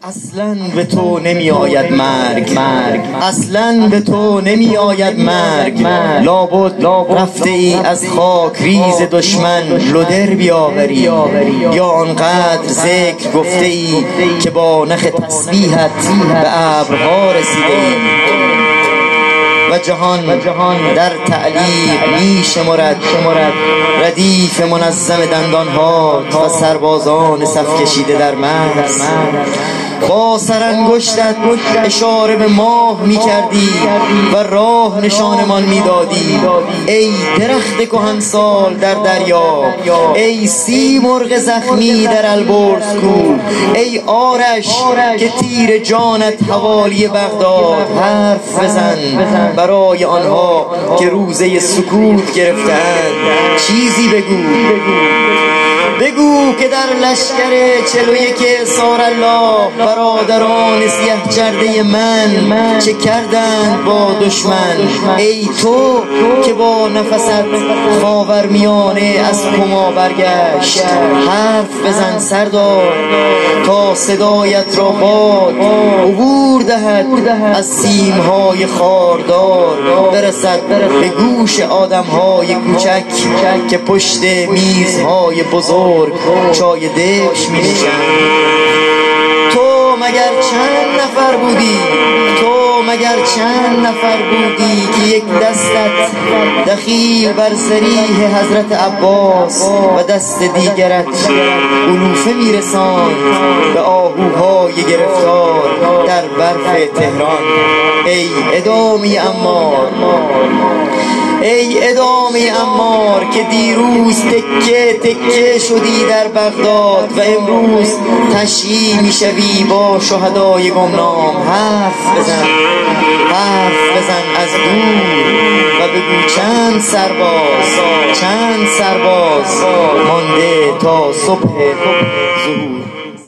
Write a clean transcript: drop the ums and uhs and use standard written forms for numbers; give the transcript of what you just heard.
اصلاً به تو نمی آید مرگ، اصلاً به تو نمی آید مرگ. لابد رفته ای از خاک ریز دشمن لدر بیاوری، یا آنقدر ذکر گفته ای که با نخ تسبیحت به ابرها رسیده ای. و جهان در تعلیق می شمرد ردیف منظم دندانهات و سربازان صف کشیده در مرز. با سرانگشتت اشاره به ماه می کردی و راه نشانمان می دادی. ای درخت کهنسال در دریا، ای سیمرغ زخمی در البرز کوه، ای آرش که تیر جانت حوالی بغداد. حرف بزن برای آنها که روزه سکوت گرفتند. چیزی بگو که در لشکر 41 سارالله برادران سیه چرده من چه کردند با دشمن. ای تو که با نفست خاورمیانه از کما برگشت. حرف بزن سردار تا صدایت را باد عبور دهد از سیمهای خاردار، برسد به گوش آدمهای کوچک که پشت میزهای بزرگ چای دبش می نشند. تو مگر چند نفر بودی که یک دستت دخیل بر ذریح حضرت عباس و دست دیگرت علوفه میرساند به آهوهای گرفتار در برف تهران. ای ادامه عمار که دیروز تکه شدی در بغداد و امروز تشییع میشوی با شهدای گمنام. حرف بزن از دور و بگو چند سرباز مانده تا صبح ظهور.